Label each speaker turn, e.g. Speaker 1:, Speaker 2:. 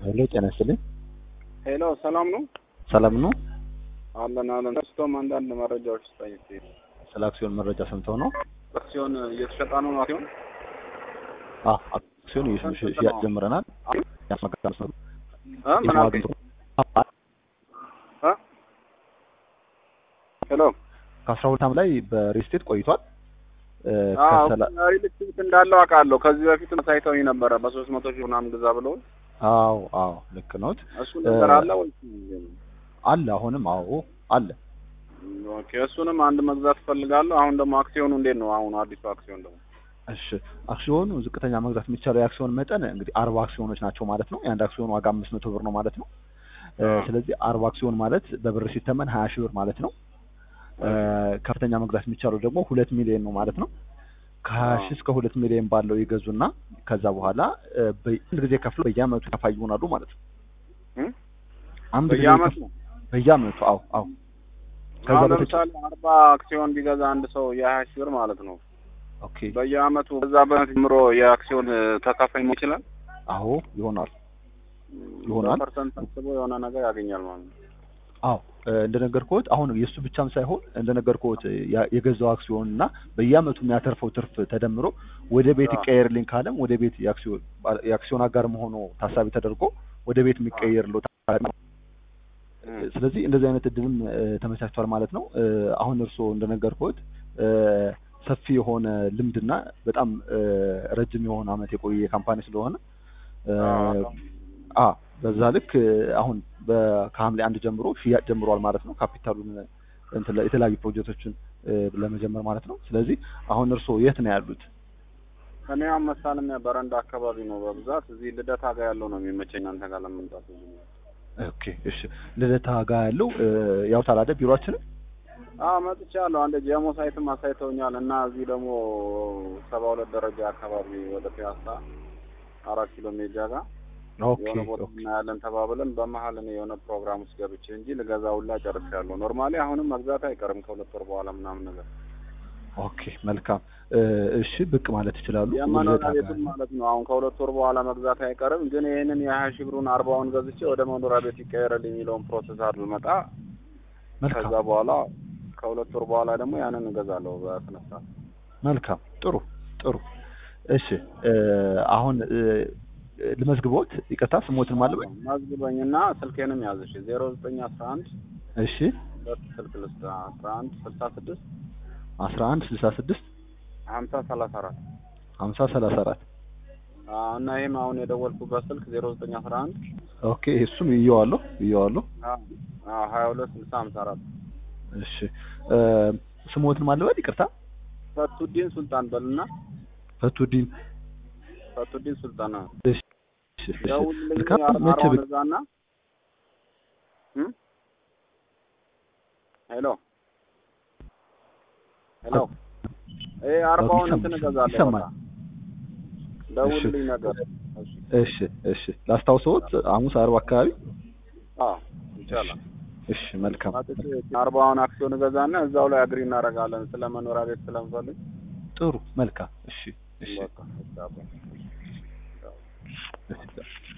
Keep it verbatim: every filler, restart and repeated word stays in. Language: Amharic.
Speaker 1: ሄሎ ጤና ይስጥልኝ።
Speaker 2: ሄሎ ሰላም ነው?
Speaker 1: ሰላም ነው?
Speaker 2: አለን አለን። እስቶም አንዳንድ መረጃዎች ስጠይቅ።
Speaker 1: ስለ አክሲዮን መረጃ ሰምተው ነው?
Speaker 2: አክሲዮን እየተሸጠ ነው አክሲዮን?
Speaker 1: አዎ አክሲዮን እየተሸጠ ጀምረናል። ያስመካከለ ነው።
Speaker 2: አ ምን አልከኝ? አ ሄሎ
Speaker 1: ከአስራ ሁለት ዓመት ላይ በሪስቴት ቆይቷል።
Speaker 2: አዎ ሪልስቴት እንዳለው አውቃለሁ። ከዚህ በፊት ሳይተውኝ ነበረ በሶስት መቶ ሺህ ምናምን ግዛ ብለው።
Speaker 1: አዎ አዎ ልክ ነው።
Speaker 2: እሱ ነገር አለ ወይ?
Speaker 1: አለ አሁንም አዎ አለ።
Speaker 2: ኦኬ እሱንም አንድ መግዛት ፈልጋለሁ። አሁን ደግሞ አክሲዮኑ እንዴት ነው? አሁን አዲሱ አክሲዮን ደግሞ
Speaker 1: እሺ አክሲዮኑ ዝቅተኛ መግዛት የሚቻለው የአክሲዮን መጠን እንግዲህ አርባ አክሲዮኖች ናቸው ማለት ነው። የአንድ አክሲዮን ዋጋ አምስት መቶ ብር ነው ማለት ነው። ስለዚህ አርባ አክሲዮን ማለት በብር ሲተመን ሀያ ሺህ ብር ማለት ነው። ከፍተኛ መግዛት የሚቻለው ደግሞ ሁለት ሚሊዮን ነው ማለት ነው። ከሀያ ሺህ እስከ ሁለት ሚሊዮን ባለው ይገዙና ከዛ በኋላ በአንድ ጊዜ ከፍሎ በየአመቱ ከፋይ ይሆናሉ ማለት ነው። አንድ ጊዜ
Speaker 2: በየአመቱ
Speaker 1: በየአመቱ አዎ አዎ
Speaker 2: ከዛ ለምሳሌ አርባ አክሲዮን ቢገዛ አንድ ሰው የሀያ ሺህ ብር ማለት ነው።
Speaker 1: ኦኬ
Speaker 2: በየአመቱ ከዛ በጀምሮ የአክሲዮን ተካፋይ መሆን ይችላል?
Speaker 1: አዎ ይሆናል ይሆናል።
Speaker 2: ፐርሰንት ታስቦ የሆነ ነገር ያገኛል ማለት ነው።
Speaker 1: አዎ እንደነገርኩት አሁን የሱ ብቻም ሳይሆን እንደነገርኩት የገዛው አክሲዮን እና በየአመቱ የሚያተርፈው ትርፍ ተደምሮ ወደ ቤት ይቀየርልኝ ካለም ወደ ቤት የአክሲዮን የአክሲዮን አጋር መሆኑ ታሳቢ ተደርጎ ወደ ቤት የሚቀየርለው። ስለዚህ እንደዚህ አይነት እድልም ተመቻችቷል ማለት ነው። አሁን እርሶ እንደነገርኩት ሰፊ የሆነ ልምድና በጣም ረጅም የሆነ አመት የቆየ ካምፓኒ ስለሆነ አ በዛ ልክ አሁን በከሐምሌ አንድ ጀምሮ ሽያጭ ጀምሯል ማለት ነው። ካፒታሉን እንትን የተለያዩ ፕሮጀክቶችን ለመጀመር ማለት ነው። ስለዚህ አሁን እርሶ የት ነው ያሉት?
Speaker 2: እኔ አመሳለም በረንዳ አካባቢ ነው በብዛት። እዚህ ልደታ ጋር ያለው ነው የሚመቸኝ አንተ ጋር ለመምጣት።
Speaker 1: ኦኬ እሺ ልደታ ጋር ያለው ያው ታላደ ቢሮአችን
Speaker 2: አዎ መጥቻለሁ። አንድ ጀሞ ሳይትም አሳይተውኛል እና እዚህ ደግሞ ሰባ ሁለት ደረጃ አካባቢ ወደ ፒያሳ አራት ኪሎ ሜጃ ጋር
Speaker 1: ኦኬ
Speaker 2: የሆነ ቦታ እናያለን ተባብለን በመሀል ነው የሆነ ፕሮግራም ውስጥ ገብቼ እንጂ ልገዛውላ ጨርሻለሁ። ኖርማሊ አሁንም መግዛት አይቀርም ከሁለት ወር በኋላ ምናምን ነገር።
Speaker 1: ኦኬ መልካም እሺ ብቅ ማለት ይችላሉ
Speaker 2: የመኖሪያ ቤት ማለት ነው። አሁን ከሁለት ወር በኋላ መግዛት አይቀርም ግን ይሄንን የሀያ ሺህ ብሩን አርባውን ገዝቼ ወደ መኖሪያ ቤት ይቀየራል የሚለውን ፕሮሰስ አድርመጣ ከዛ በኋላ ከሁለት ወር በኋላ ደግሞ ያንን እገዛለሁ በስነሳ።
Speaker 1: መልካም ጥሩ ጥሩ እሺ አሁን ልመዝግቦት ይቀጣ ስሞትን ማለት ነው።
Speaker 2: መዝግበኝና ስልኬንም ያዝሽ ዜሮ ዘጠኝ አስራ አንድ
Speaker 1: እሺ
Speaker 2: ስልክ ልስጥ አስራ አንድ ስልሳ ስድስት
Speaker 1: አስራ አንድ ስልሳ ስድስት
Speaker 2: ሀምሳ ሰላሳ አራት
Speaker 1: ሀምሳ ሰላሳ አራት
Speaker 2: እና ይሄም አሁን የደወልኩበት ስልክ ዜሮ ዘጠኝ አስራ አንድ
Speaker 1: ኦኬ እሱም ይየዋለሁ ይየዋለሁ
Speaker 2: አዎ ሀያ ሁለት ስልሳ ሀምሳ አራት
Speaker 1: እሺ ስሞትን ማለት ነው። ይቅርታ
Speaker 2: ፈቱዲን ሱልጣን በልና
Speaker 1: ፈቱዲን
Speaker 2: ፈቱዲን ሱልጣን
Speaker 1: እሺ እሺ
Speaker 2: ልካ መቸብዛና ሄሎ ሄሎ ኤ አርባውን እንትን እገዛለሁ ደውልልኝ ነገር።
Speaker 1: እሺ እሺ ላስታውሰውት ሐሙስ አርባ አካባቢ
Speaker 2: አዎ ይቻላል።
Speaker 1: እሺ መልካም
Speaker 2: አርባውን አክሲዮን እገዛና እዛው ላይ አግሪ እናደርጋለን ስለመኖሪያ ቤት ስለምፈልግ።
Speaker 1: ጥሩ መልካም እሺ እሺ
Speaker 2: በቃ